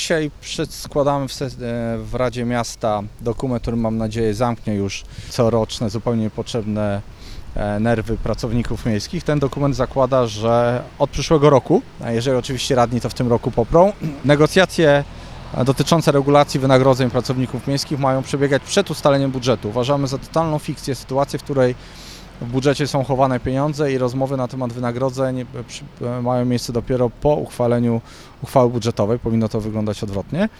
Dzisiaj składamy w Radzie Miasta dokument, który mam nadzieję zamknie już coroczne, zupełnie niepotrzebne nerwy pracowników miejskich. Ten dokument zakłada, że od przyszłego roku, a jeżeli oczywiście radni to w tym roku poprą, negocjacje dotyczące regulacji wynagrodzeń pracowników miejskich mają przebiegać przed ustaleniem budżetu. Uważamy za totalną fikcję sytuację, w której w budżecie są chowane pieniądze i rozmowy na temat wynagrodzeń mają miejsce dopiero po uchwaleniu uchwały budżetowej. Powinno to wyglądać odwrotnie.